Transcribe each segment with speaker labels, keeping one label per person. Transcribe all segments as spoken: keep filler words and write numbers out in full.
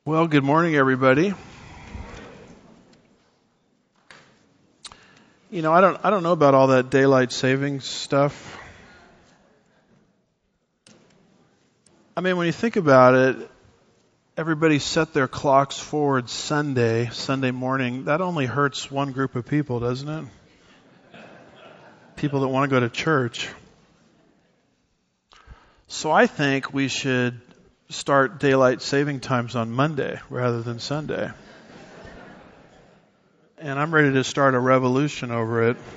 Speaker 1: Well, good morning, everybody. You know, I don't I don't know about all that daylight savings stuff. I mean, when you think about it, everybody set their clocks forward Sunday, Sunday morning. That only hurts one group of people, doesn't it? People that want to go to church. So I think we should start daylight saving times on Monday rather than Sunday. And I'm ready to start a revolution over it.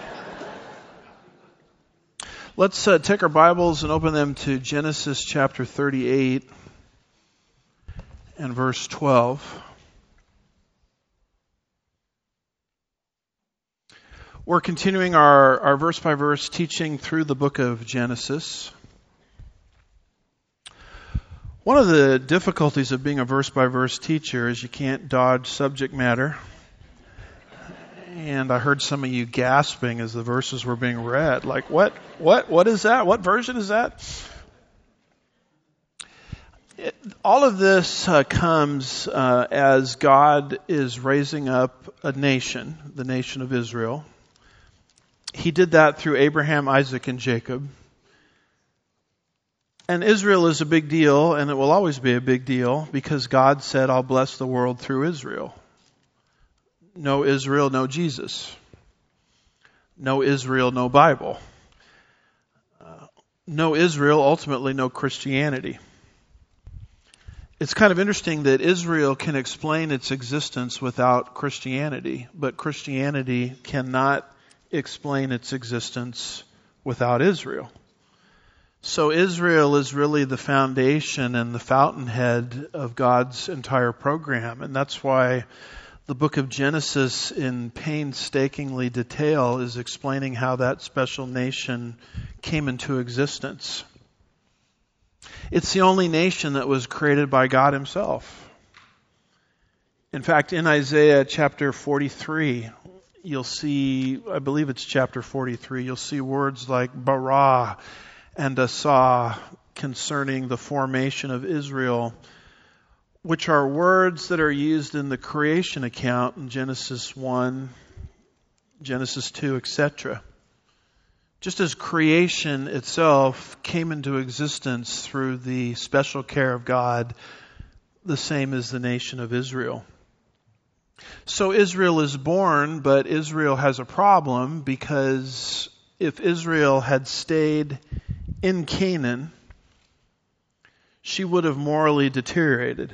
Speaker 1: Let's uh, take our Bibles and open them to Genesis chapter thirty-eight and verse twelve. We're continuing our, our verse-by-verse teaching through the book of Genesis. One of the difficulties of being a verse-by-verse teacher is you can't dodge subject matter. And I heard some of you gasping as the verses were being read. Like, what? What? What is that? What version is that? It, all of this uh, comes uh, as God is raising up a nation, the nation of Israel. He did that through Abraham, Isaac, and Jacob. And Israel is a big deal, and it will always be a big deal, because God said, I'll bless the world through Israel. No Israel, no Jesus. No Israel, no Bible. Uh, no Israel, ultimately no Christianity. It's kind of interesting that Israel can explain its existence without Christianity, but Christianity cannot explain its existence without Israel. So Israel is really the foundation and the fountainhead of God's entire program. And that's why the book of Genesis in painstakingly detail is explaining how that special nation came into existence. It's the only nation that was created by God himself. In fact, in Isaiah chapter forty-three, you'll see, I believe it's chapter forty-three, you'll see words like bara and Asa concerning the formation of Israel, which are words that are used in the creation account in Genesis one, Genesis two, et cetera. Just as creation itself came into existence through the special care of God, the same as the nation of Israel. So Israel is born, but Israel has a problem, because if Israel had stayed in Canaan, she would have morally deteriorated.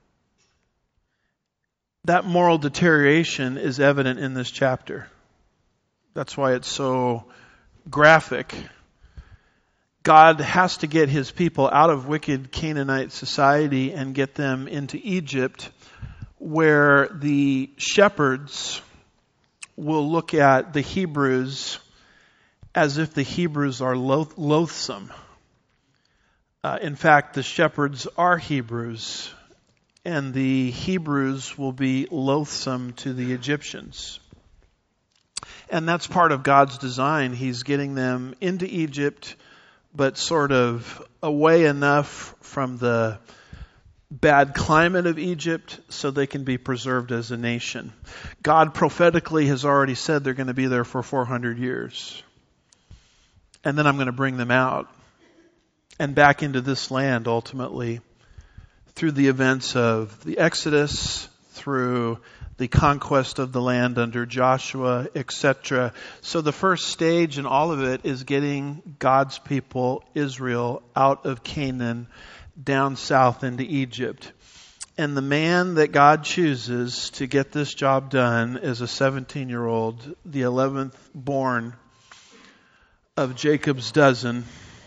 Speaker 1: That moral deterioration is evident in this chapter. That's why it's so graphic. God has to get his people out of wicked Canaanite society and get them into Egypt, where the shepherds will look at the Hebrews as if the Hebrews are loath- loathsome. Uh, in fact, the shepherds are Hebrews, and the Hebrews will be loathsome to the Egyptians. And that's part of God's design. He's getting them into Egypt, but sort of away enough from the bad climate of Egypt so they can be preserved as a nation. God prophetically has already said they're going to be there for four hundred years. And then I'm going to bring them out and back into this land ultimately through the events of the Exodus, through the conquest of the land under Joshua, et cetera. So the first stage in all of it is getting God's people, Israel, out of Canaan, down south into Egypt. And the man that God chooses to get this job done is a seventeen-year-old, the eleventh born of Jacob's dozen,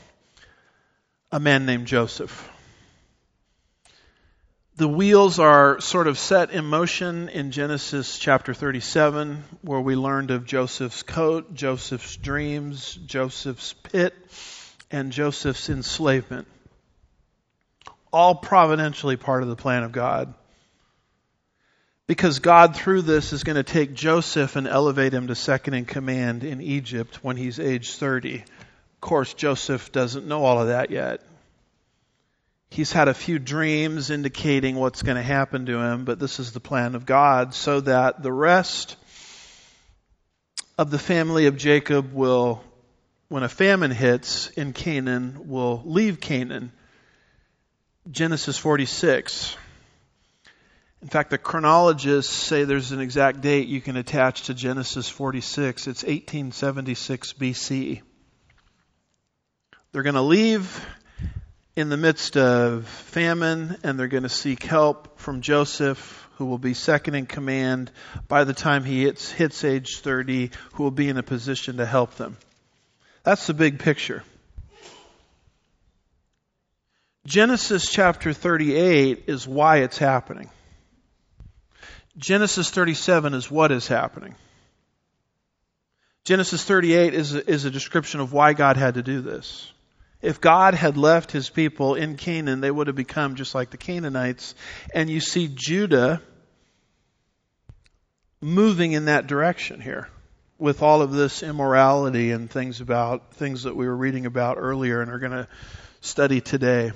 Speaker 1: a man named Joseph. The wheels are sort of set in motion in Genesis chapter thirty-seven, where we learned of Joseph's coat, Joseph's dreams, Joseph's pit, and Joseph's enslavement. All providentially part of the plan of God. Because God, through this, is going to take Joseph and elevate him to second in command in Egypt when he's age thirty. Of course, Joseph doesn't know all of that yet. He's had a few dreams indicating what's going to happen to him, but this is the plan of God, so that the rest of the family of Jacob will, when a famine hits in Canaan, will leave Canaan. Genesis forty-six. In fact, the chronologists say there's an exact date you can attach to Genesis forty-six. It's eighteen seventy-six B C. They're going to leave in the midst of famine, and they're going to seek help from Joseph, who will be second in command by the time he hits, hits age thirty, who will be in a position to help them. That's the big picture. Genesis chapter thirty-eight is why it's happening. Genesis thirty-seven is what is happening. Genesis thirty-eight is a, is a description of why God had to do this. If God had left his people in Canaan, they would have become just like the Canaanites. And you see Judah moving in that direction here with all of this immorality and things about things that we were reading about earlier and are going to study today.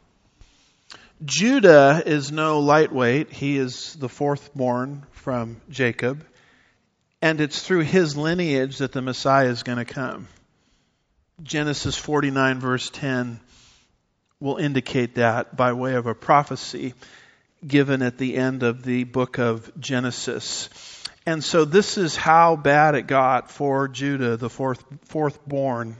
Speaker 1: Judah is no lightweight. He is the fourth born from Jacob. And it's through his lineage that the Messiah is going to come. Genesis forty-nine verse ten will indicate that by way of a prophecy given at the end of the book of Genesis. And so this is how bad it got for Judah, the fourth, fourth born,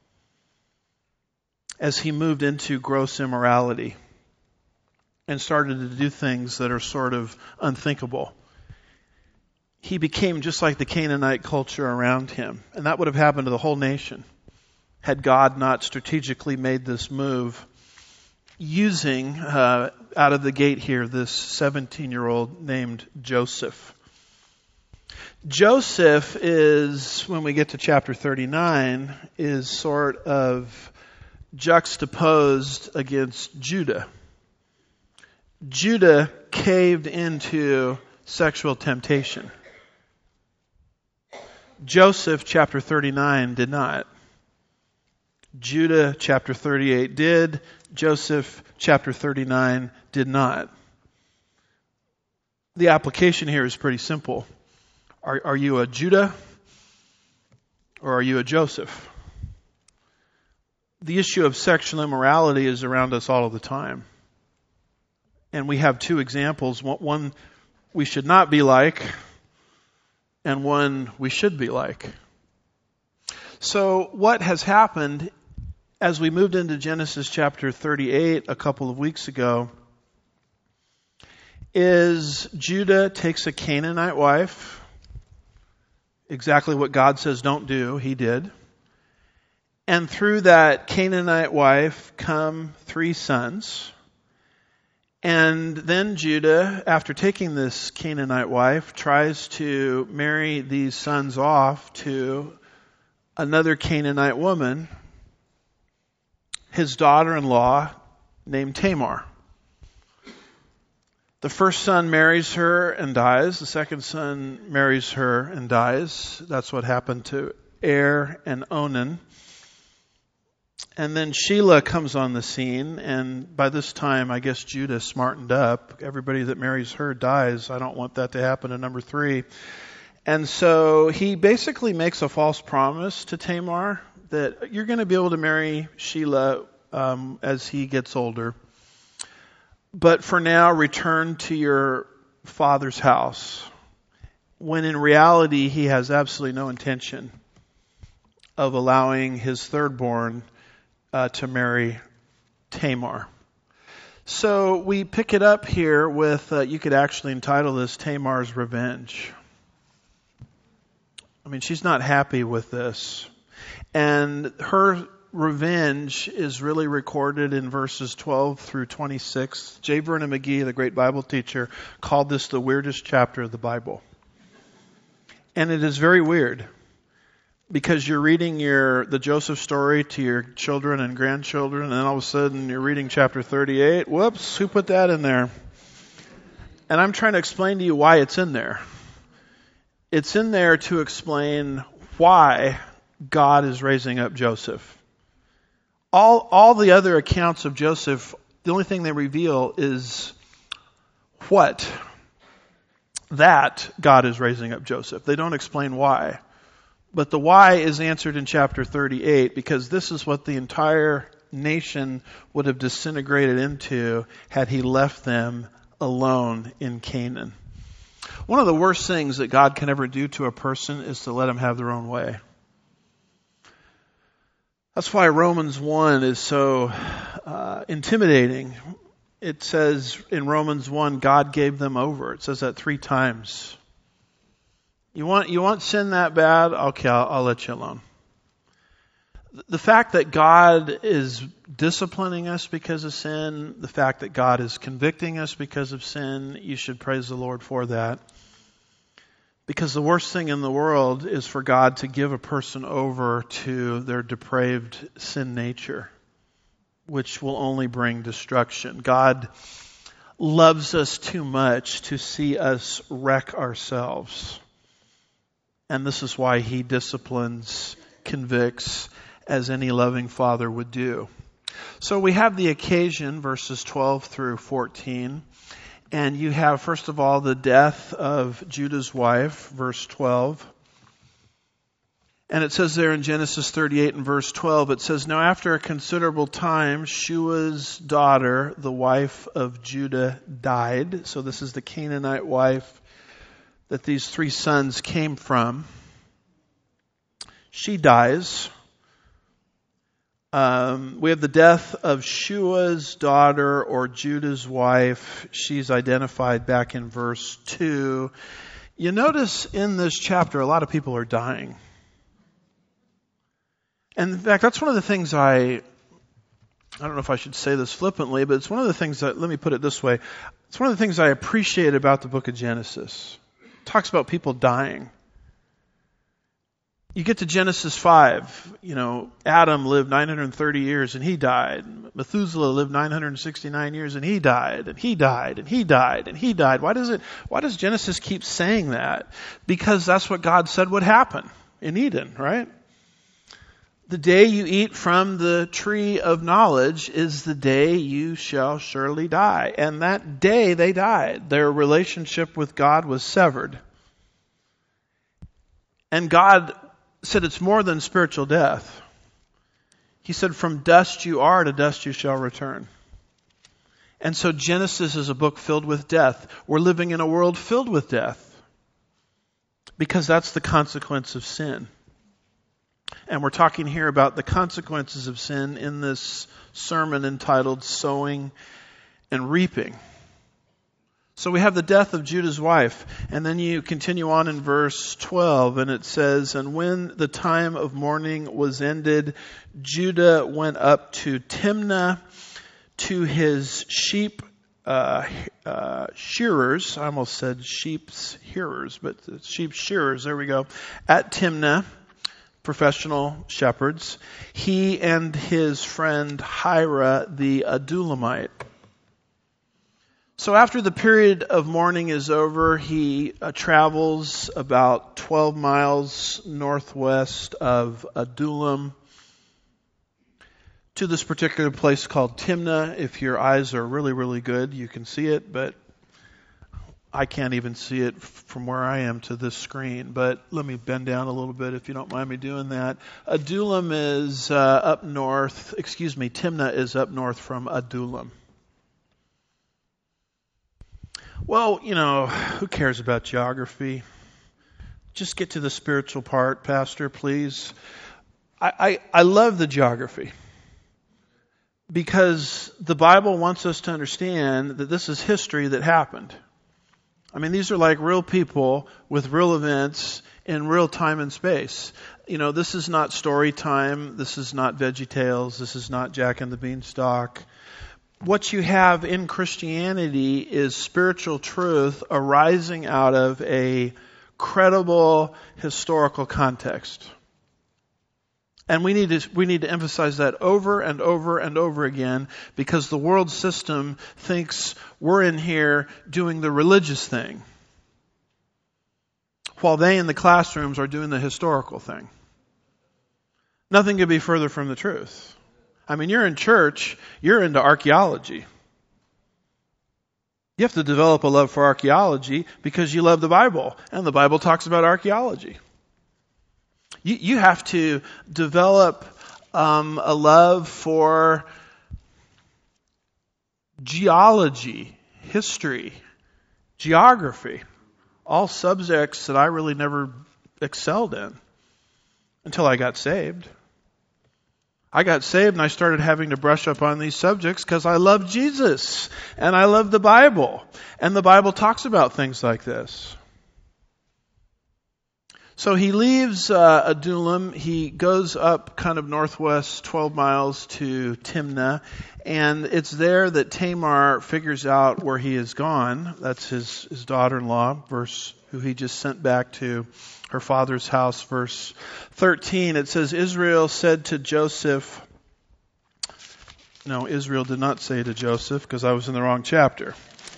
Speaker 1: as he moved into gross immorality and started to do things that are sort of unthinkable. He became just like the Canaanite culture around him. And that would have happened to the whole nation had God not strategically made this move using, uh, out of the gate here, this seventeen-year-old named Joseph. Joseph is, when we get to chapter thirty-nine, is sort of juxtaposed against Judah. Judah caved into sexual temptation. Joseph, chapter thirty-nine, did not. Judah, chapter thirty-eight, did. Joseph, chapter thirty-nine, did not. The application here is pretty simple. Are, are you a Judah or are you a Joseph? The issue of sexual immorality is around us all of the time. And we have two examples. One we should not be like, and one we should be like. So what has happened as we moved into Genesis chapter thirty-eight a couple of weeks ago is Judah takes a Canaanite wife, exactly what God says don't do, he did. And through that Canaanite wife come three sons. And then Judah, after taking this Canaanite wife, tries to marry these sons off to another Canaanite woman, his daughter-in-law named Tamar. The first son marries her and dies. The second son marries her and dies. That's what happened to Er and Onan. And then Shelah comes on the scene, and by this time, I guess Judah smartened up. Everybody that marries her dies. I don't want that to happen to number three. And so he basically makes a false promise to Tamar that you're going to be able to marry Shelah um, as he gets older. But for now, return to your father's house. When in reality, he has absolutely no intention of allowing his thirdborn Uh, to marry Tamar. So we pick it up here with, uh, you could actually entitle this Tamar's Revenge. I mean, she's not happy with this. And her revenge is really recorded in verses twelve through twenty-six. J. Vernon McGee, the great Bible teacher, called this the weirdest chapter of the Bible. And it is very weird. Because you're reading your the Joseph story to your children and grandchildren, and then all of a sudden you're reading chapter thirty-eight. Whoops, who put that in there? And I'm trying to explain to you why it's in there. It's in there to explain why God is raising up Joseph. All all the other accounts of Joseph The only thing they reveal is what? That God is raising up Joseph. They don't explain why. But the why is answered in chapter thirty-eight, because this is what the entire nation would have disintegrated into had he left them alone in Canaan. One of the worst things that God can ever do to a person is to let them have their own way. That's why Romans one is so uh, intimidating. It says in Romans one, God gave them over. It says that three times. You want you want sin that bad? Okay, I'll, I'll let you alone. The fact that God is disciplining us because of sin, the fact that God is convicting us because of sin, you should praise the Lord for that. Because the worst thing in the world is for God to give a person over to their depraved sin nature, which will only bring destruction. God loves us too much to see us wreck ourselves. And this is why He disciplines, convicts, as any loving father would do. So we have the occasion, verses twelve through fourteen. And you have, first of all, the death of Judah's wife, verse twelve. And it says there in Genesis thirty-eight and verse twelve, it says, "Now after a considerable time, Shua's daughter, the wife of Judah, died." So this is the Canaanite wife that these three sons came from. She dies. Um, we have the death of Shua's daughter, or Judah's wife. She's identified back in verse two. You notice in this chapter, a lot of people are dying. And in fact, that's one of the things I, I don't know if I should say this flippantly, but it's one of the things that, let me put it this way. It's one of the things I appreciate about the book of Genesis. It talks about people dying. You get to Genesis five, you know, Adam lived nine hundred thirty years and he died. Methuselah lived nine hundred sixty-nine years and he died, and he died, and he died, and he died. Why does it, why does Genesis keep saying that? Because that's what God said would happen in Eden, right? The day you eat from the tree of knowledge is the day you shall surely die. And that day they died. Their relationship with God was severed. And God said it's more than spiritual death. He said, from dust you are, to dust you shall return. And so Genesis is a book filled with death. We're living in a world filled with death, because that's the consequence of sin. And we're talking here about the consequences of sin in this sermon entitled Sowing and Reaping. So we have the death of Judah's wife, and then you continue on in verse twelve, and it says, "And when the time of mourning was ended, Judah went up to Timnah to his sheep uh, uh, shearers." I almost said sheep's hearers, but sheep shearers, there we go, at Timnah, professional shepherds, he and his friend Hira the Adullamite. So after the period of mourning is over, he uh, travels about twelve miles northwest of Adullam to this particular place called Timnah. If your eyes are really, really good, you can see it, but I can't even see it from where I am to this screen. But let me bend down a little bit if you don't mind me doing that. Adullam is uh, up north, excuse me, Timnah is up north from Adullam. Well, you know, who cares about geography? Just get to the spiritual part, Pastor, please. I, I, I love the geography, because the Bible wants us to understand that this is history that happened. I mean, these are like real people with real events in real time and space. You know, this is not story time. This is not VeggieTales. This is not Jack and the Beanstalk. What you have in Christianity is spiritual truth arising out of a credible historical context. And we need to, we need to emphasize that over and over and over again, because the world system thinks we're in here doing the religious thing, while they in the classrooms are doing the historical thing. Nothing could be further from the truth. I mean, you're in church, you're into archaeology. You have to develop a love for archaeology because you love the Bible, and the Bible talks about archaeology. You, you have to develop um, a love for geology, history, geography, all subjects that I really never excelled in until I got saved. I got saved and I started having to brush up on these subjects because I love Jesus and I love the Bible. And the Bible talks about things like this. So he leaves uh, Adullam. He goes up kind of northwest twelve miles to Timnah. And it's there that Tamar figures out where he is gone. That's his, his daughter-in-law, verse who he just sent back to her father's house. Verse thirteen, it says, Israel said to Joseph, no, Israel did not say to Joseph because I was in the wrong chapter.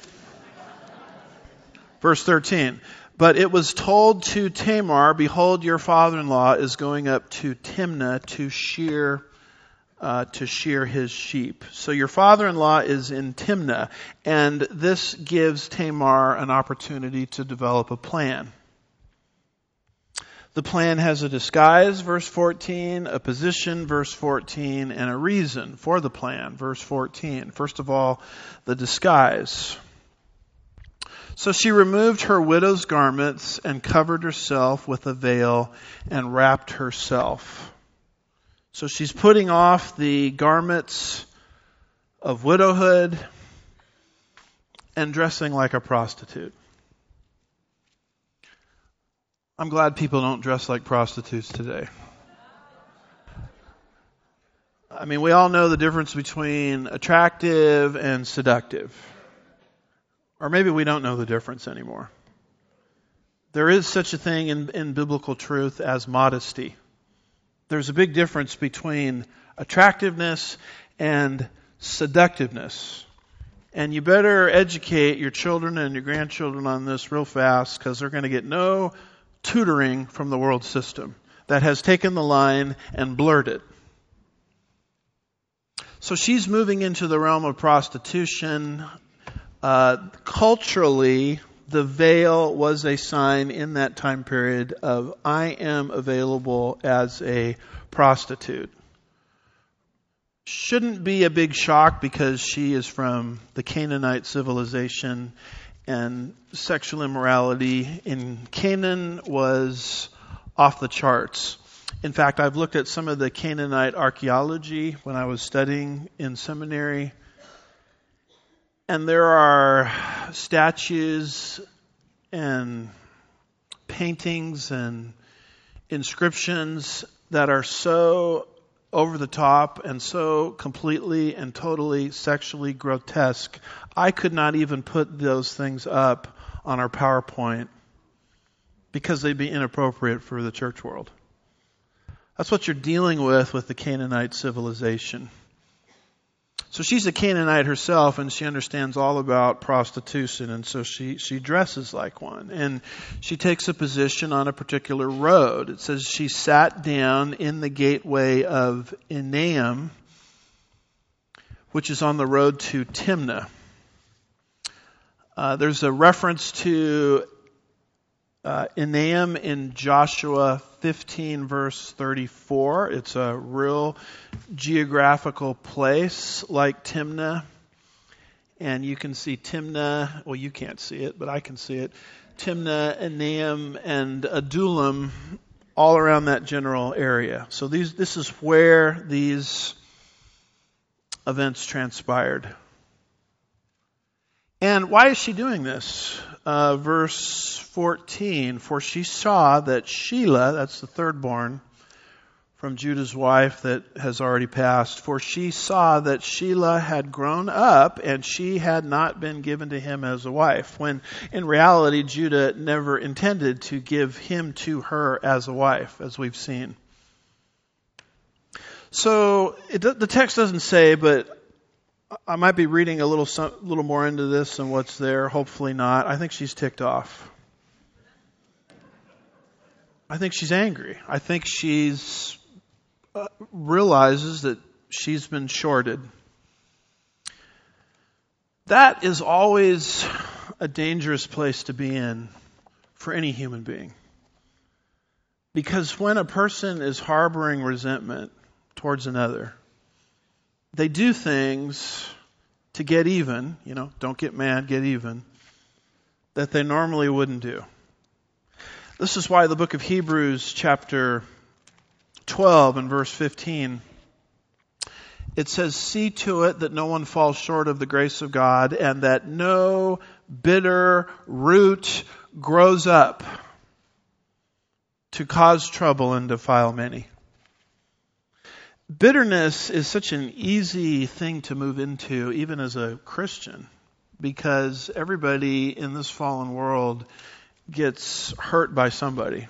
Speaker 1: Verse thirteen, but it was told to Tamar, behold, your father-in-law is going up to Timnah to shear uh, to shear his sheep. So your father-in-law is in Timnah, and this gives Tamar an opportunity to develop a plan. The plan has a disguise, verse fourteen, a position, verse fourteen, and a reason for the plan, verse fourteen. First of all, the disguise. So she removed her widow's garments and covered herself with a veil and wrapped herself. So she's putting off the garments of widowhood and dressing like a prostitute. I'm glad people don't dress like prostitutes today. I mean, we all know the difference between attractive and seductive. Or maybe we don't know the difference anymore. There is such a thing in, in biblical truth as modesty. There's a big difference between attractiveness and seductiveness. And you better educate your children and your grandchildren on this real fast because they're going to get no tutoring from the world system that has taken the line and blurred it. So she's moving into the realm of prostitution. Uh, culturally, the veil was a sign in that time period of I am available as a prostitute. Shouldn't be a big shock because she is from the Canaanite civilization, and sexual immorality in Canaan was off the charts. In fact, I've looked at some of the Canaanite archaeology when I was studying in seminary. And there are statues and paintings and inscriptions that are so over the top and so completely and totally sexually grotesque. I could not even put those things up on our PowerPoint because they'd be inappropriate for the church world. That's what you're dealing with with the Canaanite civilization. So she's a Canaanite herself, and she understands all about prostitution, and so she, she dresses like one. And she takes a position on a particular road. It says she sat down in the gateway of Enaim, which is on the road to Timnah. Uh, there's a reference to uh, Enaim in Joshua fifteen, verse thirty-four. It's a real geographical place like Timnah. And you can see Timnah, well, you can't see it, but I can see it. Timnah, Enaim, and Adullam all around that general area. So these, this is where these events transpired. And why is she doing this? Uh, verse fourteen, for she saw that Shelah, that's the third born from Judah's wife that has already passed, for she saw that Shelah had grown up and she had not been given to him as a wife, when in reality Judah never intended to give him to her as a wife, as we've seen. So it, the text doesn't say, but I might be reading a little some, little more into this than what's there. Hopefully not. I think she's ticked off. I think she's angry. I think she's uh, realizes that she's been shorted. That is always a dangerous place to be in for any human being. Because when a person is harboring resentment towards another, they do things to get even, you know, don't get mad, get even, that they normally wouldn't do. This is why the book of Hebrews chapter twelve and verse fifteen, it says, "See to it that no one falls short of the grace of God, and that no bitter root grows up to cause trouble and defile many." Bitterness is such an easy thing to move into, even as a Christian, because everybody in this fallen world gets hurt by somebody.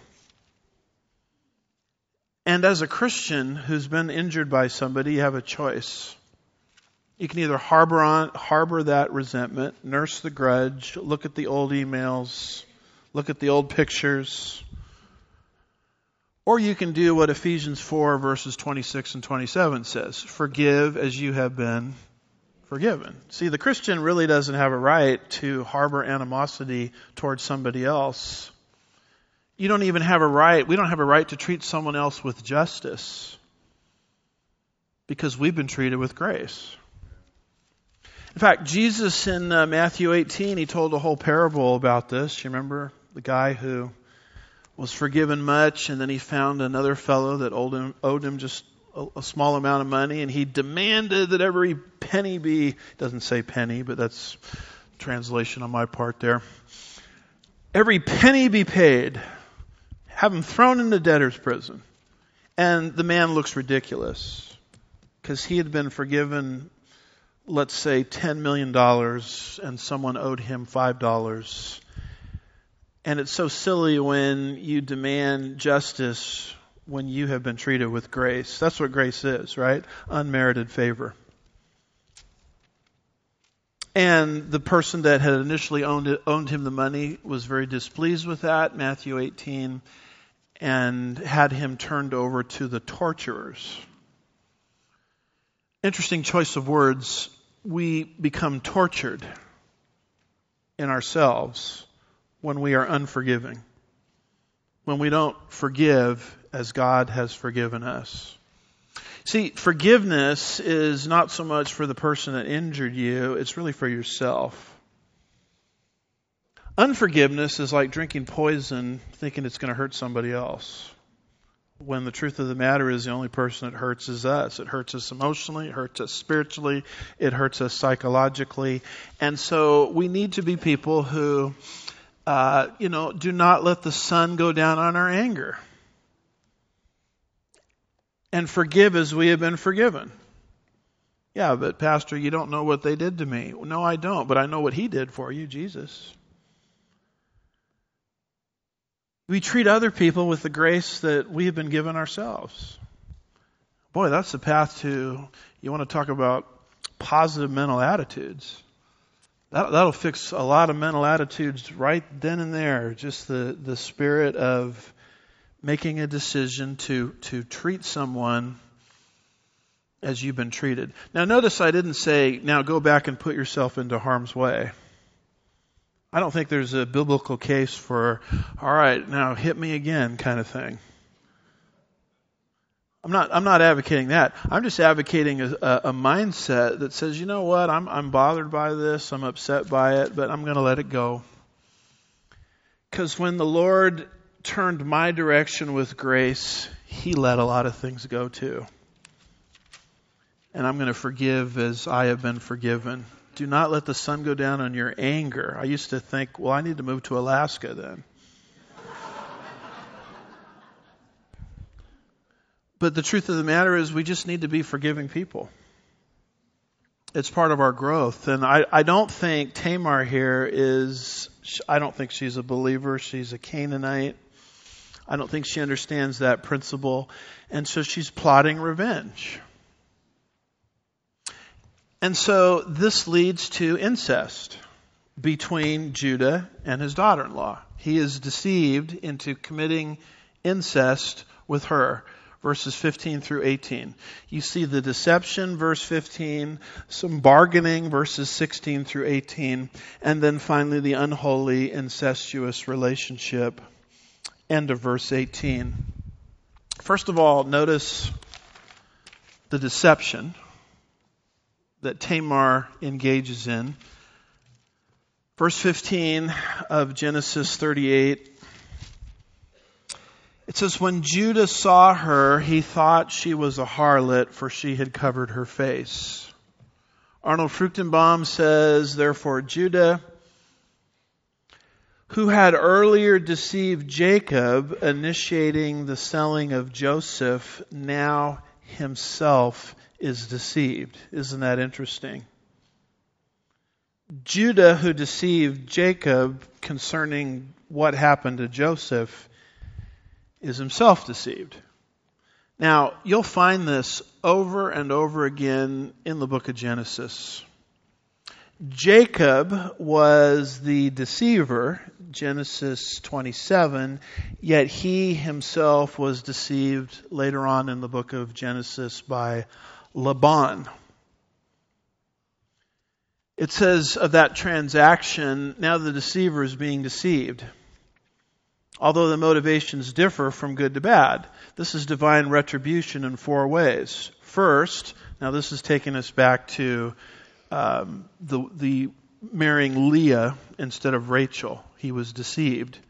Speaker 1: And as a Christian who's been injured by somebody, you have a choice. You can either harbor on, harbor that resentment, nurse the grudge, look at the old emails, look at the old pictures, or you can do what Ephesians four verses twenty-six and twenty-seven says, "Forgive as you have been forgiven." See, the Christian really doesn't have a right to harbor animosity towards somebody else. You don't even have a right, we don't have a right to treat someone else with justice because we've been treated with grace. In fact, Jesus in uh, Matthew eighteen, he told a whole parable about this. You remember the guy who was forgiven much, and then he found another fellow that owed him, owed him just a, a small amount of money, and he demanded that every penny be, doesn't say penny, but that's translation on my part there. Every penny be paid. Have him thrown into debtor's prison. And the man looks ridiculous because he had been forgiven, let's say, ten million dollars, and someone owed him five dollars. And it's so silly when you demand justice when you have been treated with grace. That's what grace is, right? Unmerited favor. And the person that had initially owned it, owned him the money was very displeased with that, Matthew eighteen, and had him turned over to the torturers. Interesting choice of words. We become tortured in ourselves when we are unforgiving, when we don't forgive as God has forgiven us. See, forgiveness is not so much for the person that injured you, it's really for yourself. Unforgiveness is like drinking poison thinking it's going to hurt somebody else, when the truth of the matter is the only person it hurts is us. It hurts us emotionally, it hurts us spiritually, it hurts us psychologically. And so we need to be people who, uh, you know, do not let the sun go down on our anger. And forgive as we have been forgiven. Yeah, but Pastor, you don't know what they did to me. No, I don't, but I know what He did for you, Jesus. We treat other people with the grace that we have been given ourselves. Boy, that's the path to, you want to talk about positive mental attitudes. That, that'll fix a lot of mental attitudes right then and there. Just the, the spirit of making a decision to, to treat someone as you've been treated. Now notice I didn't say, now go back and put yourself into harm's way. I don't think there's a biblical case for, all right, now hit me again kind of thing. I'm not, I'm not advocating that. I'm just advocating a, a, a mindset that says, you know what, I'm, I'm bothered by this, I'm upset by it, but I'm going to let it go. Because when the Lord turned my direction with grace, He let a lot of things go too. And I'm going to forgive as I have been forgiven. Do not let the sun go down on your anger. I used to think, well, I need to move to Alaska then. But the truth of the matter is we just need to be forgiving people. It's part of our growth. And I, I don't think Tamar here is, I don't think she's a believer. She's a Canaanite. I don't think she understands that principle. And so she's plotting revenge. And so this leads to incest between Judah and his daughter-in-law. He is deceived into committing incest with her. verses fifteen through eighteen. You see the deception, verse fifteen, some bargaining, verses sixteen through eighteen, and then finally the unholy, incestuous relationship, end of verse eighteen. First of all, notice the deception that Tamar engages in. Verse fifteen of Genesis thirty-eight. It says, when Judah saw her, he thought she was a harlot, for she had covered her face. Arnold Fruchtenbaum says, therefore Judah, who had earlier deceived Jacob, initiating the selling of Joseph, now himself is deceived. Isn't that interesting? Judah, who deceived Jacob concerning what happened to Joseph, is himself deceived. Now, you'll find this over and over again in the book of Genesis. Jacob was the deceiver, Genesis twenty-seven, yet he himself was deceived later on in the book of Genesis by Laban. It says of that transaction, now the deceiver is being deceived. Although the motivations differ from good to bad. This is divine retribution in four ways. First, now this is taking us back to um, the, the marrying Leah instead of Rachel. He was deceived.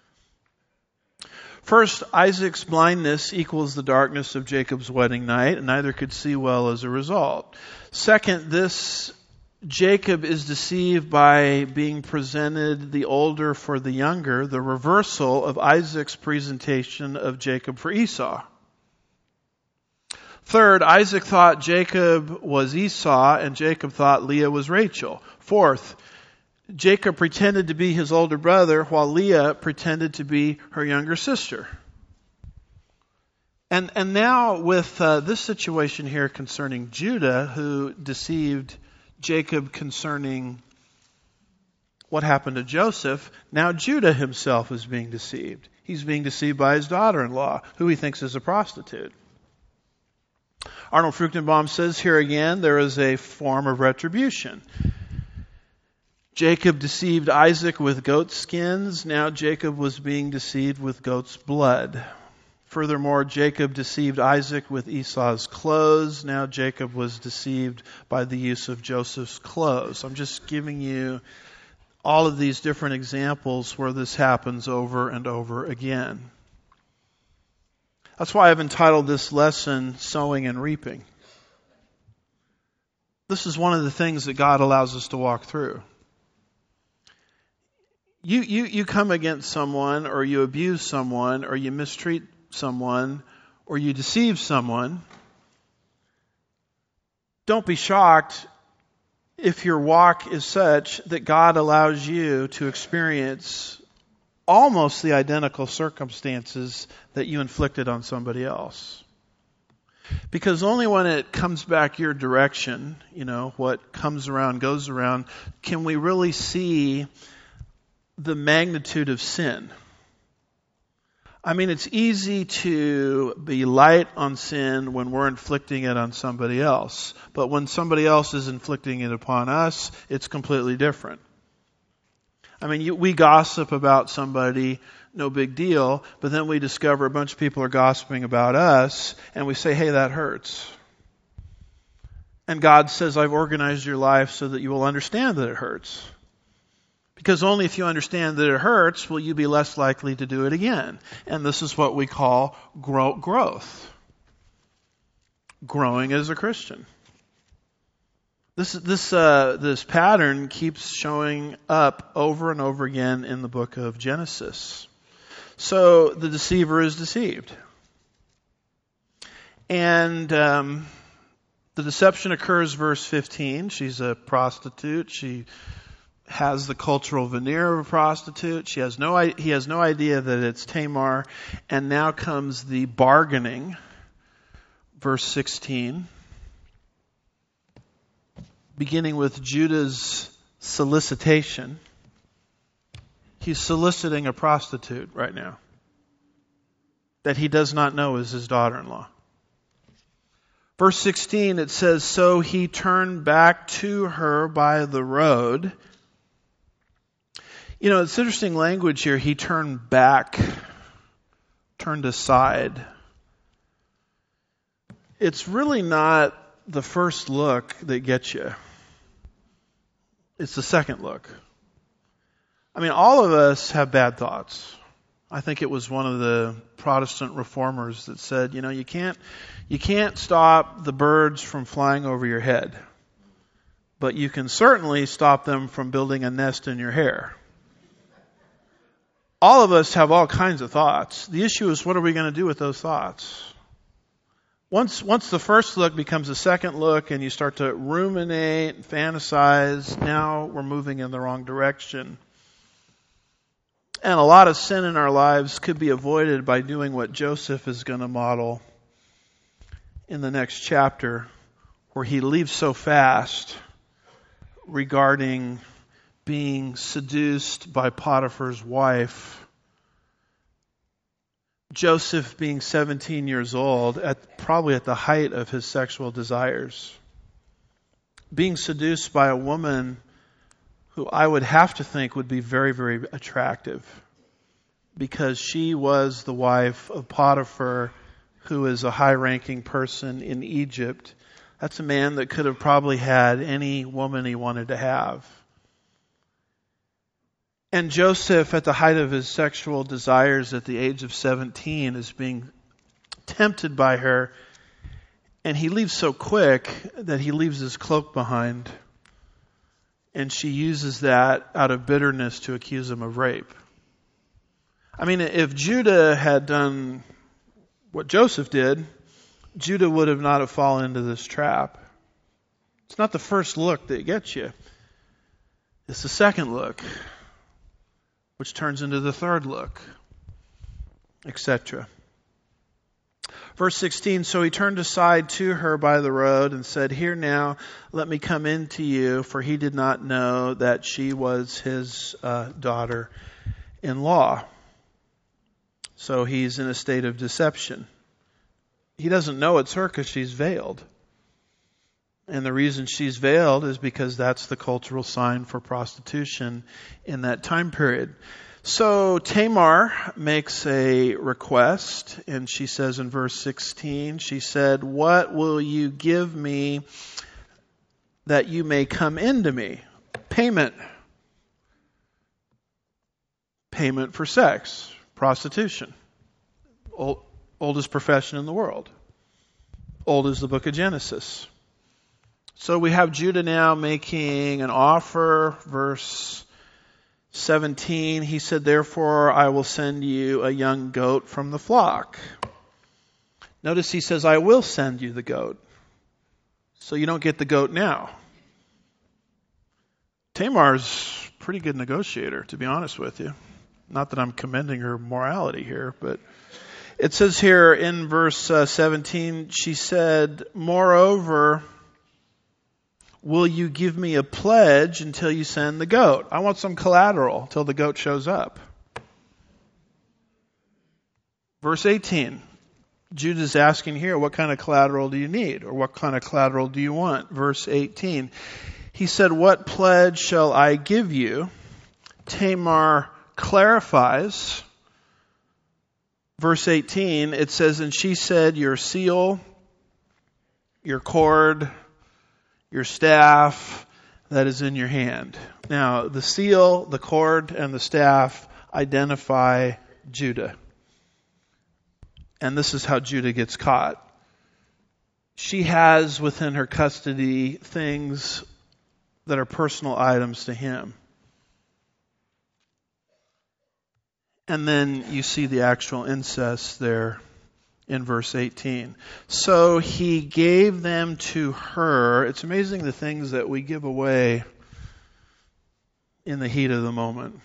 Speaker 1: First, Isaac's blindness equals the darkness of Jacob's wedding night, and neither could see well as a result. Second, this Jacob is deceived by being presented the older for the younger, the reversal of Isaac's presentation of Jacob for Esau. Third, Isaac thought Jacob was Esau and Jacob thought Leah was Rachel. Fourth, Jacob pretended to be his older brother while Leah pretended to be her younger sister. And and now with uh, this situation here concerning Judah, who deceived Jacob concerning what happened to Joseph, now Judah himself is being deceived. He's being deceived by his daughter-in-law, who he thinks is a prostitute. Arnold Fruchtenbaum says here again, there is a form of retribution. Jacob deceived Isaac with goat skins. Now Jacob was being deceived with goat's blood. Furthermore, Jacob deceived Isaac with Esau's clothes. Now Jacob was deceived by the use of Joseph's clothes. I'm just giving you all of these different examples where this happens over and over again. That's why I've entitled this lesson, Sowing and Reaping. This is one of the things that God allows us to walk through. You, you, you come against someone, or you abuse someone, or you mistreat someone, or you deceive someone. Don't be shocked if your walk is such that God allows you to experience almost the identical circumstances that you inflicted on somebody else. Because only when it comes back your direction, you know, what comes around goes around, can we really see the magnitude of sin. I mean, it's easy to be light on sin when we're inflicting it on somebody else. But when somebody else is inflicting it upon us, it's completely different. I mean, you, we gossip about somebody, no big deal, but then we discover a bunch of people are gossiping about us, and we say, hey, that hurts. And God says, I've organized your life so that you will understand that it hurts. Because only if you understand that it hurts will you be less likely to do it again. And this is what we call grow, growth. Growing as a Christian. This this uh, this pattern keeps showing up over and over again in the book of Genesis. So the deceiver is deceived. And um, the deception occurs, verse fifteen. She's a prostitute. She has the cultural veneer of a prostitute. She has no, he has no idea that it's Tamar. And now comes the bargaining. Verse sixteen. Beginning with Judah's solicitation. He's soliciting a prostitute right now. that he does not know is his daughter-in-law. Verse sixteen, it says, so he turned back to her by the road. You know, it's interesting language here. He turned back, turned aside. It's really not the first look that gets you. It's the second look. I mean, all of us have bad thoughts. I think it was one of the Protestant reformers that said, you know, you can't, you can't stop the birds from flying over your head, but you can certainly stop them from building a nest in your hair. All of us have all kinds of thoughts. The issue is, what are we going to do with those thoughts? Once, once the first look becomes a second look and you start to ruminate and fantasize, now we're moving in the wrong direction. And a lot of sin in our lives could be avoided by doing what Joseph is going to model in the next chapter, where he leaves so fast regarding being seduced by Potiphar's wife. Joseph being seventeen years old, at probably at the height of his sexual desires, being seduced by a woman who I would have to think would be very, very attractive, because she was the wife of Potiphar, who is a high-ranking person in Egypt. That's a man that could have probably had any woman he wanted to have. And Joseph, at the height of his sexual desires at the age of seventeen, is being tempted by her, and he leaves so quick that he leaves his cloak behind. And she uses that out of bitterness to accuse him of rape. I mean, if Judah had done what Joseph did, Judah would have not have fallen into this trap. It's not the first look that gets you. It's the second look, which turns into the third look, et cetera. Verse sixteen, so he turned aside to her by the road and said, here now, let me come in to you, for he did not know that she was his uh, daughter-in-law. So he's in a state of deception. He doesn't know it's her because she's veiled. And the reason she's veiled is because that's the cultural sign for prostitution in that time period. So Tamar makes a request, and she says in verse sixteen, she said, what will you give me that you may come into me? Payment. Payment for sex. Prostitution. Old, oldest profession in the world. Old as the book of Genesis. So we have Judah now making an offer. Verse seventeen, he said, therefore I will send you a young goat from the flock. Notice he says, I will send you the goat. So you don't get the goat now. Tamar's a pretty good negotiator, to be honest with you. Not that I'm commending her morality here, but it says here in verse uh, seventeen, she said, moreover, will you give me a pledge until you send the goat? I want some collateral until the goat shows up. Verse eighteen, Judah's asking here, what kind of collateral do you need? Or what kind of collateral do you want? Verse eighteen, he said, what pledge shall I give you? Tamar clarifies. Verse eighteen, it says, and she said, your seal, your cord, your staff that is in your hand. Now, the seal, the cord, and the staff identify Judah. And this is how Judah gets caught. She has within her custody things that are personal items to him. And then you see the actual incest there in verse eighteen. So he gave them to her. It's amazing the things that we give away in the heat of the moment.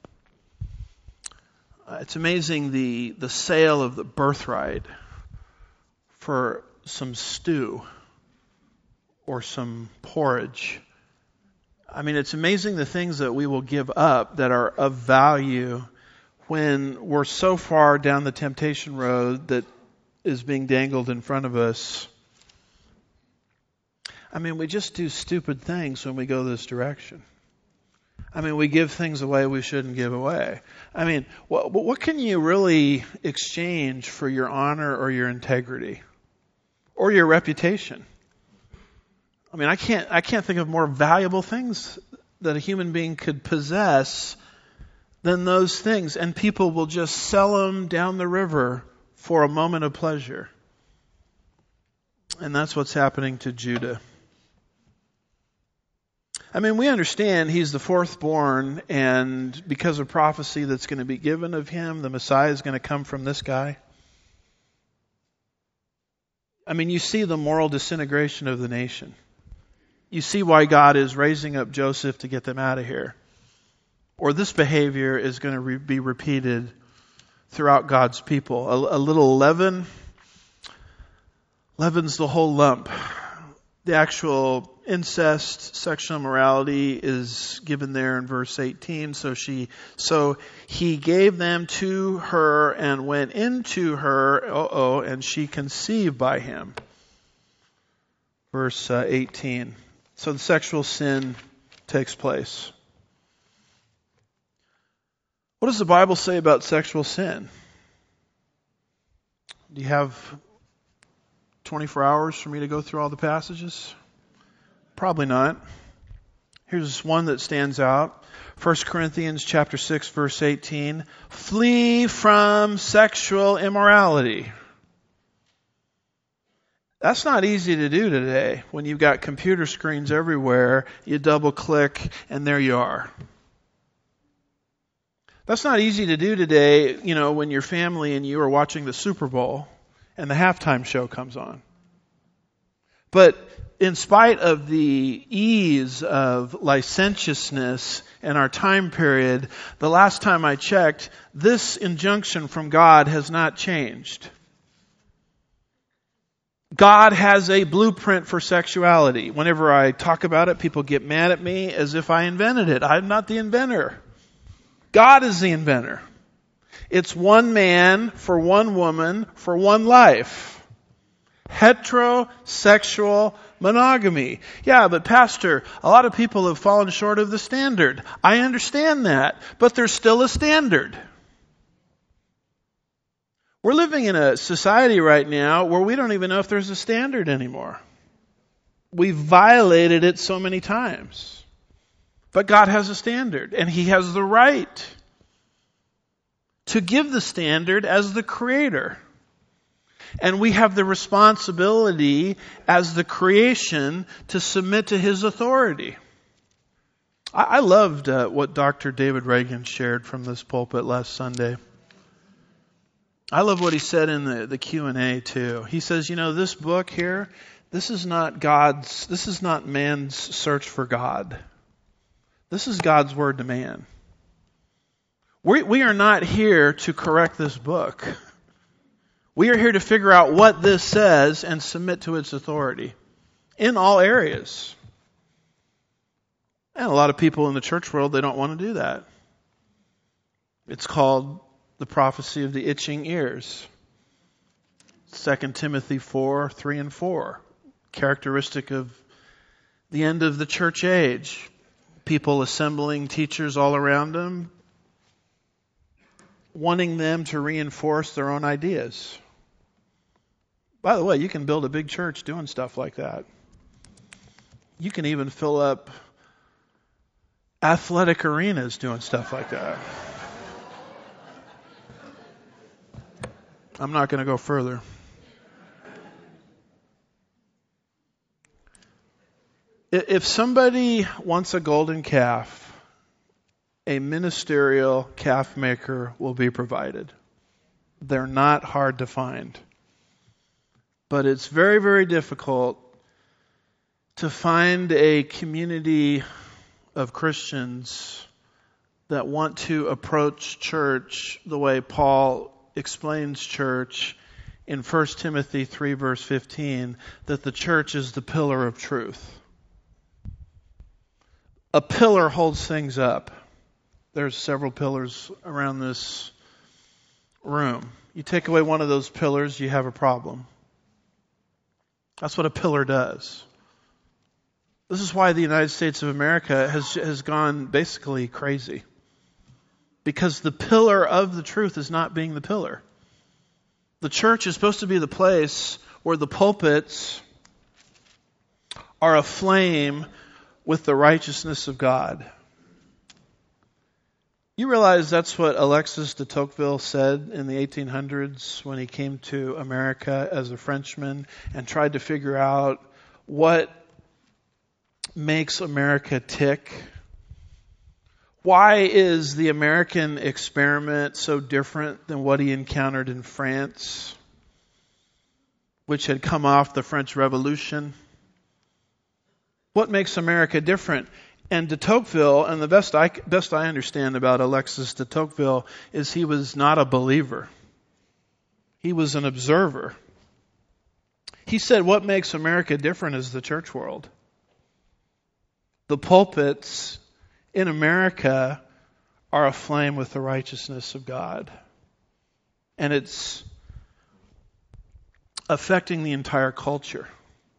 Speaker 1: Uh, it's amazing the, the sale of the birthright for some stew or some porridge. I mean, it's amazing the things that we will give up that are of value when we're so far down the temptation road that is being dangled in front of us. I mean, we just do stupid things when we go this direction. I mean, we give things away we shouldn't give away. I mean, what, what can you really exchange for your honor or your integrity or your reputation? I mean, I can't, I can't think of more valuable things that a human being could possess than those things. And people will just sell them down the river for a moment of pleasure. And that's what's happening to Judah. I mean, we understand he's the fourth born, and because of prophecy that's going to be given of him, the Messiah is going to come from this guy. I mean, you see the moral disintegration of the nation. You see why God is raising up Joseph to get them out of here. Or this behavior is going to re- be repeated throughout God's people. A, a little leaven leavens the whole lump. The actual incest, sexual immorality is given there in verse eighteen. So she, so he gave them to her and went into her, uh-oh, and she conceived by him. Verse uh, eighteen. So the sexual sin takes place. What does the Bible say about sexual sin? Do you have twenty-four hours for me to go through all the passages? Probably not. Here's one that stands out. First Corinthians chapter six, verse eighteen. Flee from sexual immorality. That's not easy to do today. When you've got computer screens everywhere, you double click and there you are. That's not easy to do today, you know, when your family and you are watching the Super Bowl and the halftime show comes on. But in spite of the ease of licentiousness in our time period, the last time I checked, this injunction from God has not changed. God has a blueprint for sexuality. Whenever I talk about it, people get mad at me as if I invented it. I'm not the inventor. God is the inventor. It's one man for one woman for one life. Heterosexual monogamy. Yeah, but Pastor, a lot of people have fallen short of the standard. I understand that, but there's still a standard. We're living in a society right now where we don't even know if there's a standard anymore. We've violated it so many times. But God has a standard, and He has the right to give the standard as the Creator. And we have the responsibility as the creation to submit to His authority. I, I loved uh, what Doctor David Reagan shared from this pulpit last Sunday. I love what he said in the, the Q and A too. He says, you know, this book here, this is not God's, this is not man's search for God. This is God's word to man. We, we are not here to correct this book. We are here to figure out what this says and submit to its authority in all areas. And a lot of people in the church world, they don't want to do that. It's called the prophecy of the itching ears. Second Timothy four, three and four. Characteristic of the end of the church age. People assembling teachers all around them, wanting them to reinforce their own ideas. By the way, you can build a big church doing stuff like that. You can even fill up athletic arenas doing stuff like that. I'm not going to go further. If somebody wants a golden calf, a ministerial calf maker will be provided. They're not hard to find. But it's very, very difficult to find a community of Christians that want to approach church the way Paul explains church in First Timothy three verse fifteen, that the church is the pillar of truth. A pillar holds things up. There's several pillars around this room. You take away one of those pillars, you have a problem. That's what a pillar does. This is why the United States of America has has gone basically crazy. Because the pillar of the truth is not being the pillar. The church is supposed to be the place where the pulpits are aflame with the righteousness of God. You realize that's what Alexis de Tocqueville said in the eighteen hundreds when he came to America as a Frenchman and tried to figure out what makes America tick. Why is the American experiment so different than what he encountered in France, which had come off the French Revolution? What makes America different? And de Tocqueville, and the best I, best I understand about Alexis de Tocqueville, is he was not a believer. He was an observer. He said what makes America different is the church world. The pulpits in America are aflame with the righteousness of God. And it's affecting the entire culture.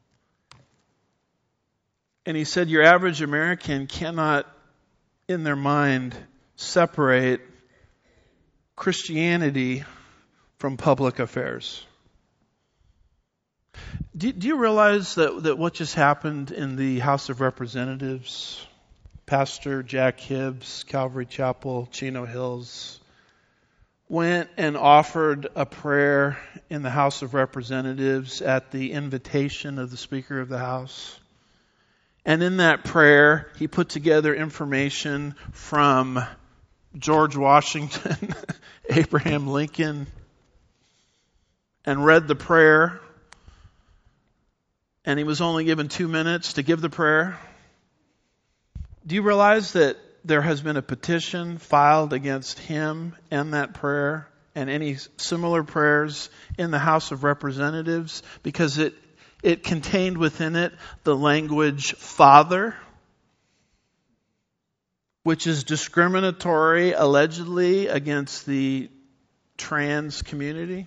Speaker 1: And he said your average American cannot, in their mind, separate Christianity from public affairs. Do, do you realize that, that what just happened in the House of Representatives, Pastor Jack Hibbs, Calvary Chapel, Chino Hills, went and offered a prayer in the House of Representatives at the invitation of the Speaker of the House? And in that prayer, he put together information from George Washington, Abraham Lincoln, and read the prayer. And he was only given two minutes to give the prayer. Do you realize that there has been a petition filed against him and that prayer and any similar prayers in the House of Representatives because it It contained within it the language Father, which is discriminatory, allegedly, against the trans community?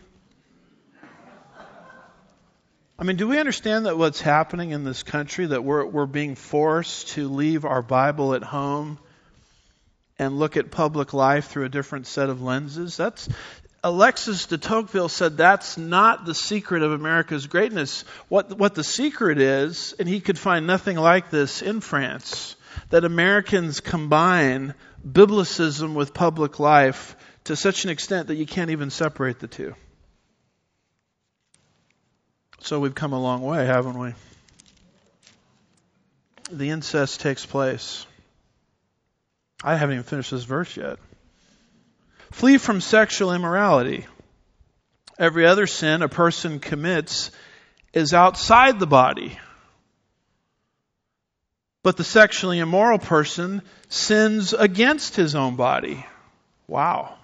Speaker 1: I mean, do we understand that what's happening in this country, that we're we're being forced to leave our Bible at home and look at public life through a different set of lenses? That's Alexis de Tocqueville said that's not the secret of America's greatness. What what the secret is, and he could find nothing like this in France, that Americans combine biblicism with public life to such an extent that you can't even separate the two. So we've come a long way, haven't we? The incest takes place. I haven't even finished this verse yet. Flee from sexual immorality. Every other sin a person commits is outside the body. But the sexually immoral person sins against his own body. Wow.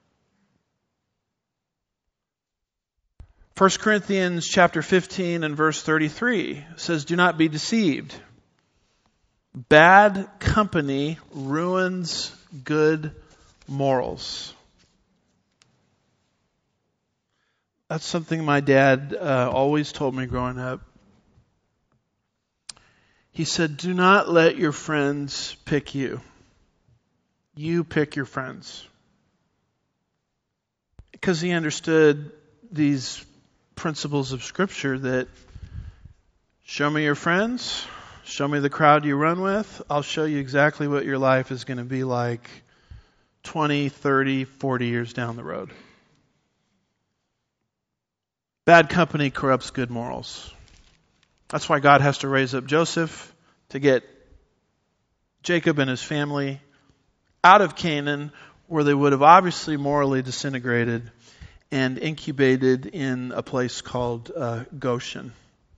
Speaker 1: First Corinthians chapter fifteen and verse thirty-three says, do not be deceived. Bad company ruins good morals. That's something my dad uh, always told me growing up. He said, do not let your friends pick you. You pick your friends. Because he understood these principles of Scripture that show me your friends, show me the crowd you run with, I'll show you exactly what your life is going to be like twenty, thirty, forty years down the road. Bad company corrupts good morals. That's why God has to raise up Joseph to get Jacob and his family out of Canaan, where they would have obviously morally disintegrated, and incubated in a place called uh, Goshen.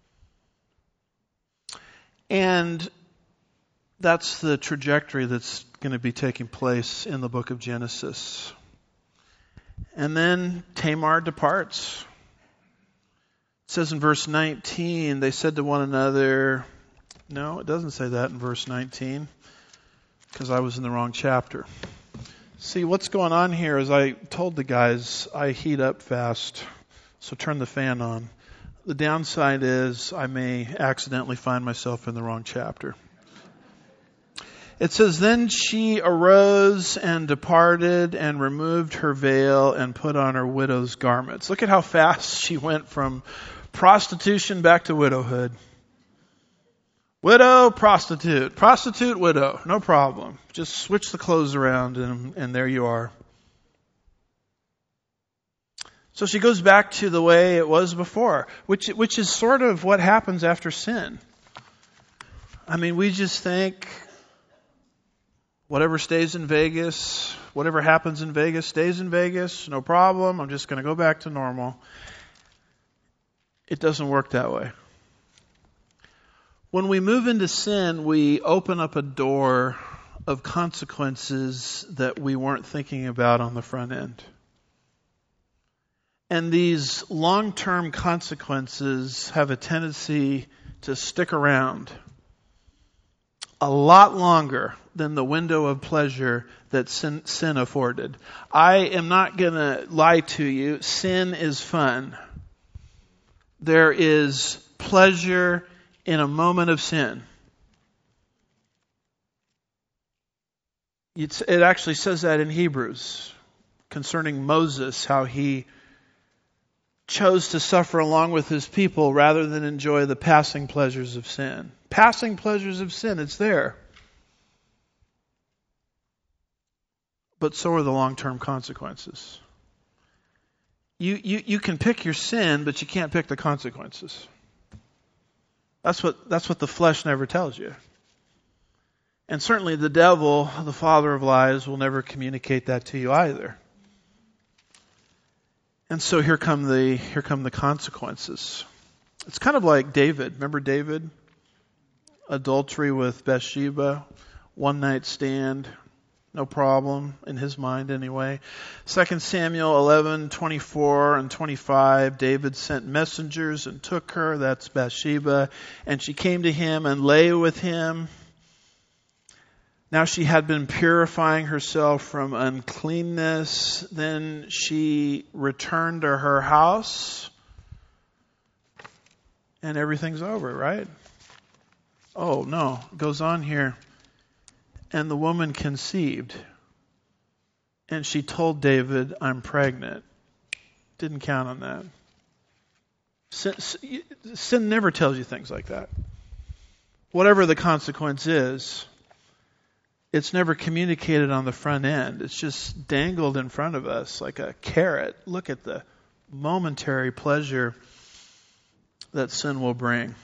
Speaker 1: And that's the trajectory that's going to be taking place in the book of Genesis. And then Tamar departs. It says in verse nineteen, they said to one another, no, it doesn't say that in verse nineteen, because I was in the wrong chapter. It See, what's going on here is I told the guys I heat up fast, so turn the fan on. The downside is I may accidentally find myself in the wrong chapter. It says, then she arose and departed and removed her veil and put on her widow's garments. Look at how fast she went from prostitution back to widowhood. Widow, prostitute. Prostitute, widow. No problem. Just switch the clothes around and, and there you are. So she goes back to the way it was before, which which is sort of what happens after sin. I mean, we just think whatever stays in Vegas, whatever happens in Vegas stays in Vegas, no problem. I'm just going to go back to normal. It doesn't work that way. When we move into sin, we open up a door of consequences that we weren't thinking about on the front end. And these long-term consequences have a tendency to stick around a lot longer than the window of pleasure that sin, sin afforded. I am not going to lie to you. Sin is fun. There is pleasure in a moment of sin. It's, it actually says that in Hebrews concerning Moses, how he chose to suffer along with his people rather than enjoy the passing pleasures of sin. Passing pleasures of sin, it's there. But so are the long-term consequences. You, you, you can pick your sin, but you can't pick the consequences. That's what, that's what the flesh never tells you. And certainly the devil, the father of lies, will never communicate that to you either. And so here come the here come the consequences. It's kind of like David. Remember David? Adultery with Bathsheba, one night stand, no problem in his mind anyway. Second Samuel eleven twenty-four and twenty-five. David sent messengers and took her. That's Bathsheba, and she came to him and lay with him. Now she had been purifying herself from uncleanness. Then she returned to her house. And everything's over, right? Oh, no. It goes on here. And the woman conceived. And she told David, I'm pregnant. Didn't count on that. Sin, sin never tells you things like that. Whatever the consequence is, it's never communicated on the front end. It's just dangled in front of us like a carrot. Look at the momentary pleasure that sin will bring.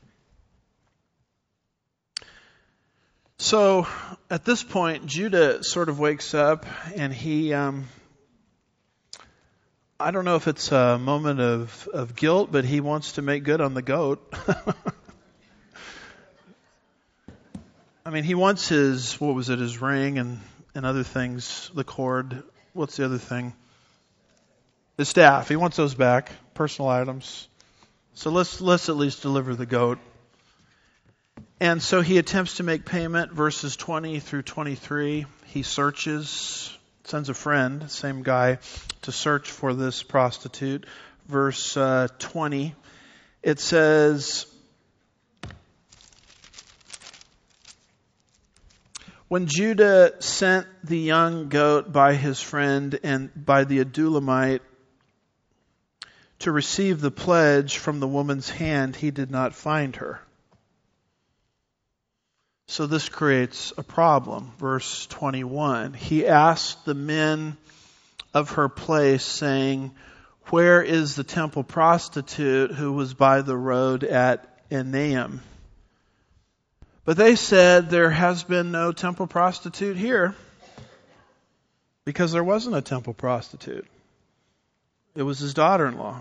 Speaker 1: So at this point, Judah sort of wakes up and he, um, I don't know if it's a moment of, of guilt, but he wants to make good on the goat. I mean, he wants his, what was it, his ring and, and other things, the cord. What's the other thing? The staff. He wants those back, personal items. So let's let's at least deliver the goat. And so he attempts to make payment, verses twenty through twenty-three. He searches, sends a friend, same guy, to search for this prostitute. Verse uh, twenty, it says, when Judah sent the young goat by his friend and by the Adulamite to receive the pledge from the woman's hand, he did not find her. So this creates a problem. Verse twenty-one, he asked the men of her place, saying, where is the temple prostitute who was by the road at Enaim? But they said, there has been no temple prostitute here, because there wasn't a temple prostitute. It was his daughter-in-law.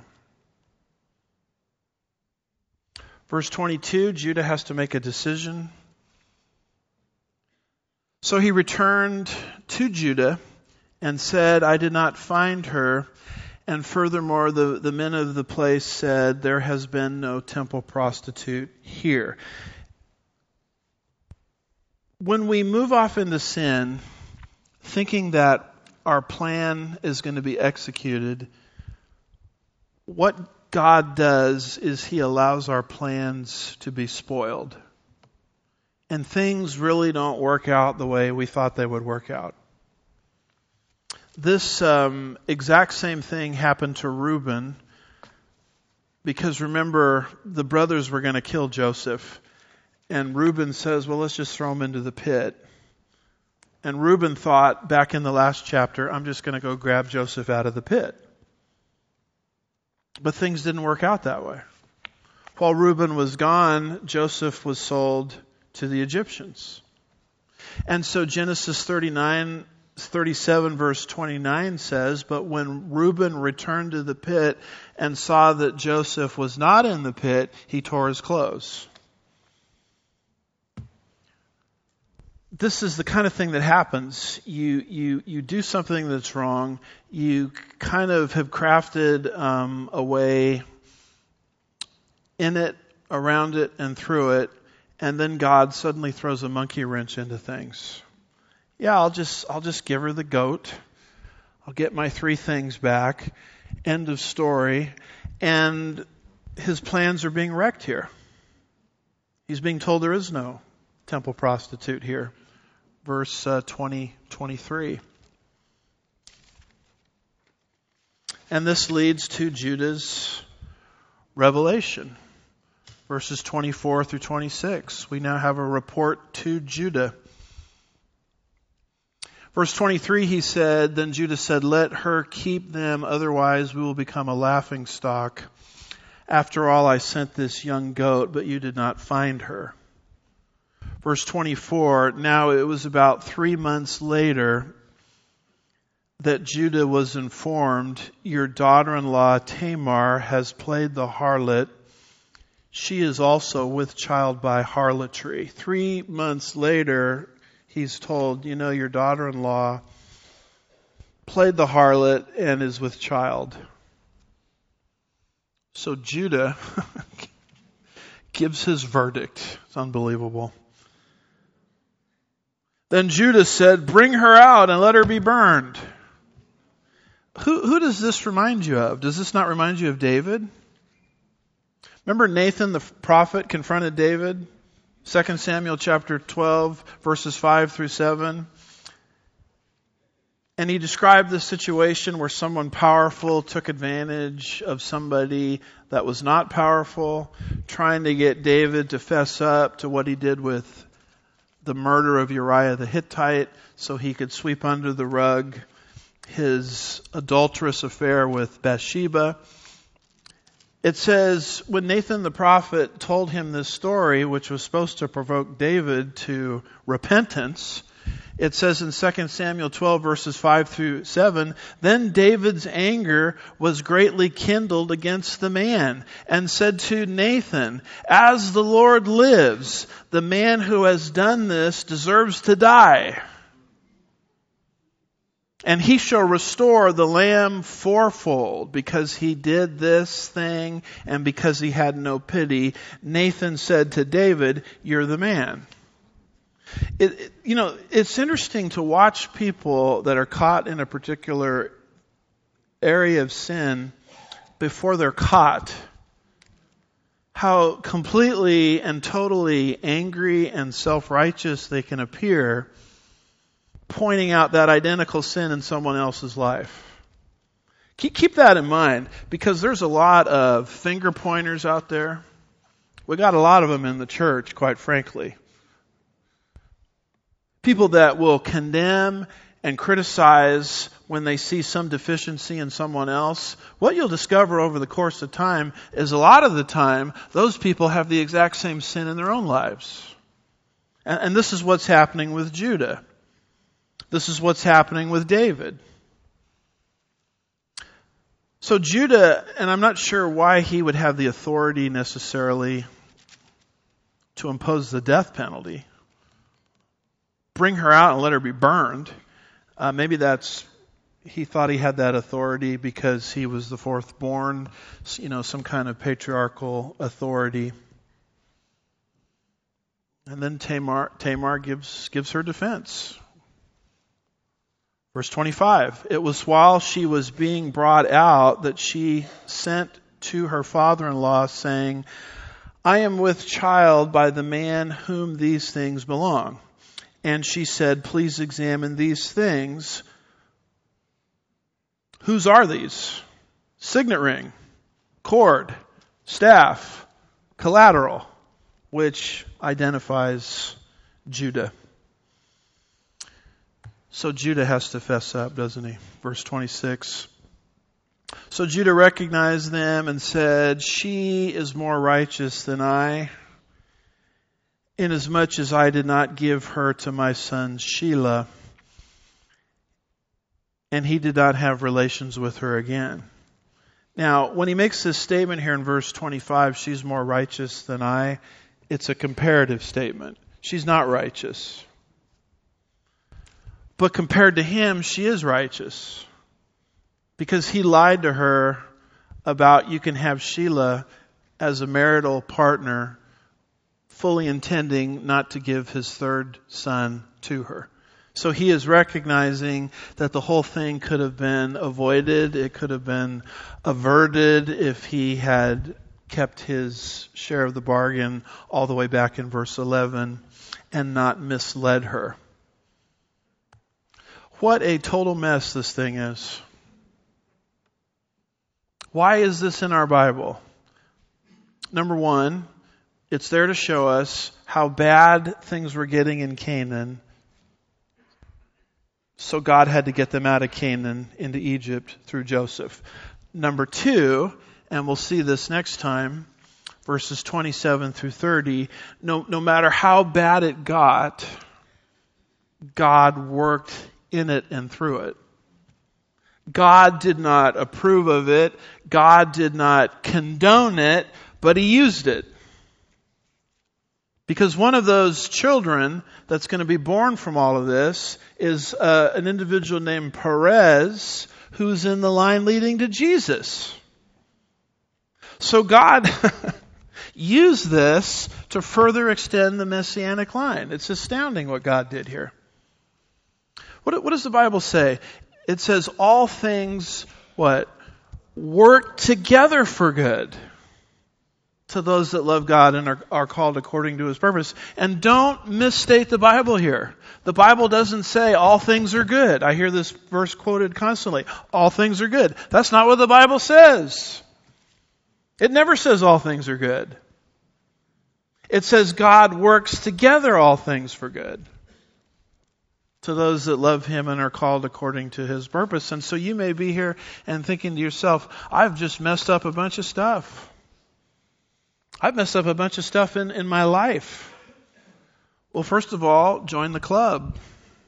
Speaker 1: Verse twenty-two, Judah has to make a decision. So he returned to Judah and said, I did not find her. And furthermore, the, the men of the place said, there has been no temple prostitute here. When we move off into sin, thinking that our plan is going to be executed, what God does is He allows our plans to be spoiled. And things really don't work out the way we thought they would work out. This um, exact same thing happened to Reuben, because remember, the brothers were going to kill Joseph. And Reuben says, well, let's just throw him into the pit. And Reuben thought, back in the last chapter, I'm just going to go grab Joseph out of the pit. But things didn't work out that way. While Reuben was gone, Joseph was sold to the Egyptians. And so Genesis thirty-nine, thirty-seven verse twenty-nine says, but when Reuben returned to the pit and saw that Joseph was not in the pit, he tore his clothes. This is the kind of thing that happens. You you you do something that's wrong. You kind of have crafted um, a way in it, around it, and through it, and then God suddenly throws a monkey wrench into things. Yeah, I'll just I'll just give her the goat. I'll get my three things back. End of story. And his plans are being wrecked here. He's being told there is no temple prostitute here. Verse uh, twenty, twenty-three. And this leads to Judah's revelation. Verses twenty-four through twenty-six. We now have a report to Judah. Verse twenty-three, he said, then Judah said, let her keep them, otherwise we will become a laughing stock. After all, I sent this young goat, but you did not find her. Verse twenty-four, now it was about three months later that Judah was informed, your daughter-in-law Tamar has played the harlot. She is also with child by harlotry. Three months later, he's told, you know, your daughter-in-law played the harlot and is with child. So Judah gives his verdict. It's unbelievable. Then Judah said, bring her out and let her be burned. Who, who does this remind you of? Does this not remind you of David? Remember Nathan the prophet confronted David? Second Samuel chapter twelve, verses five through seven. And he described the situation where someone powerful took advantage of somebody that was not powerful, trying to get David to fess up to what he did with the murder of Uriah the Hittite so he could sweep under the rug his adulterous affair with Bathsheba. It says, when Nathan the prophet told him this story, which was supposed to provoke David to repentance, it says in Second Samuel twelve verses five through seven, then David's anger was greatly kindled against the man and said to Nathan, as the Lord lives, the man who has done this deserves to die. And he shall restore the lamb fourfold because he did this thing and because he had no pity. Nathan said to David, you're the man. It, it, you know, it's interesting to watch people that are caught in a particular area of sin before they're caught. How completely and totally angry and self-righteous they can appear, pointing out that identical sin in someone else's life. Keep, keep that in mind, because there's a lot of finger pointers out there. We got a lot of them in the church, quite frankly. People that will condemn and criticize when they see some deficiency in someone else. What you'll discover over the course of time is a lot of the time, those people have the exact same sin in their own lives. And, and this is what's happening with Judah. This is what's happening with David. So Judah, and I'm not sure why he would have the authority necessarily to impose the death penalty. Bring her out and let her be burned. Uh, maybe that's, he thought he had that authority because he was the fourth born, you know, some kind of patriarchal authority. And then Tamar, Tamar gives, gives her defense. Verse twenty-five, it was while she was being brought out that she sent to her father-in-law saying, I am with child by the man whom these things belong. And she said, please examine these things. Whose are these? Signet ring, cord, staff, collateral, which identifies Judah. So Judah has to fess up, doesn't he? Verse twenty-six. So Judah recognized them and said, she is more righteous than I, inasmuch as I did not give her to my son Shelah, and he did not have relations with her again. Now, when he makes this statement here in verse twenty-five, she's more righteous than I, it's a comparative statement. She's not righteous. But compared to him, she is righteous. Because he lied to her about you can have Shelah as a marital partner, fully intending not to give his third son to her. So he is recognizing that the whole thing could have been avoided. It could have been averted if he had kept his share of the bargain all the way back in verse eleven and not misled her. What a total mess this thing is. Why is this in our Bible? Number one, it's there to show us how bad things were getting in Canaan. So God had to get them out of Canaan into Egypt through Joseph. Number two, and we'll see this next time, verses twenty-seven through thirty, no, no matter how bad it got, God worked in it and through it. God did not approve of it. God did not condone it, but He used it. Because one of those children that's going to be born from all of this is uh, an individual named Perez, who's in the line leading to Jesus. So God used this to further extend the Messianic line. It's astounding what God did here. What, what does the Bible say? It says all things, what? Work together for good to those that love God and are, are called according to His purpose. And don't misstate the Bible here. The Bible doesn't say all things are good. I hear this verse quoted constantly. All things are good. That's not what the Bible says. It never says all things are good. It says God works together all things for good to those that love Him and are called according to His purpose. And so you may be here and thinking to yourself, I've just messed up a bunch of stuff. I've messed up a bunch of stuff in, in my life. Well, first of all, join the club.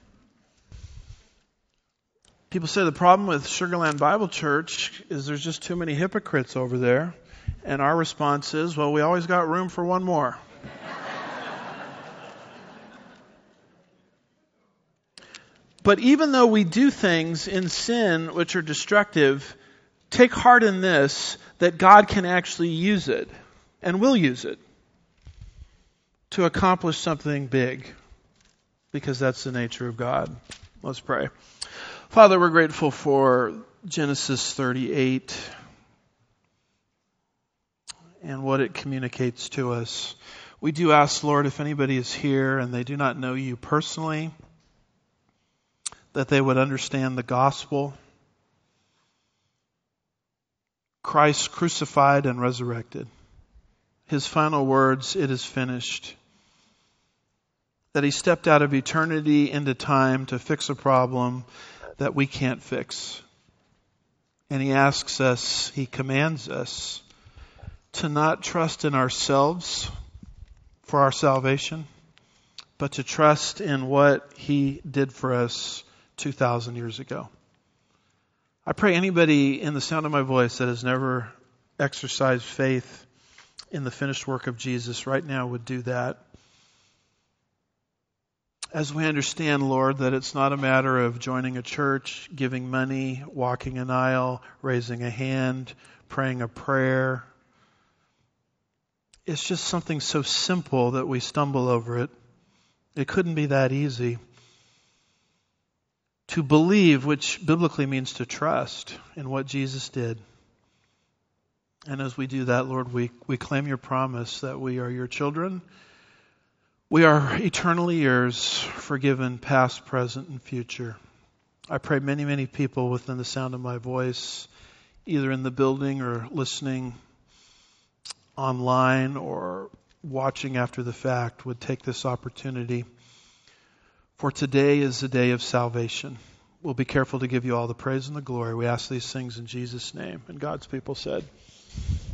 Speaker 1: People say the problem with Sugarland Bible Church is there's just too many hypocrites over there. And our response is, well, we always got room for one more. But even though we do things in sin which are destructive, take heart in this, that God can actually use it, and will use it, to accomplish something big, because that's the nature of God. Let's pray. Father, we're grateful for Genesis thirty-eight and what it communicates to us. We do ask, Lord, if anybody is here and they do not know You personally, that they would understand the gospel, Christ crucified and resurrected. His final words, it is finished. That He stepped out of eternity into time to fix a problem that we can't fix. And He asks us, He commands us to not trust in ourselves for our salvation, but to trust in what He did for us two thousand years ago. I pray anybody in the sound of my voice that has never exercised faith in the finished work of Jesus right now would do that. As we understand, Lord, that it's not a matter of joining a church, giving money, walking an aisle, raising a hand, praying a prayer. It's just something so simple that we stumble over it. It couldn't be that easy. to believe, which biblically means to trust in what Jesus did. And as we do that, Lord, we, we claim your promise that we are your children. We are eternally yours, forgiven past, present, and future. I pray many, many people within the sound of my voice, either in the building or listening online or watching after the fact, would take this opportunity. For today is the day of salvation. We'll be careful to give you all the praise and the glory. We ask these things in Jesus' name. And God's people said,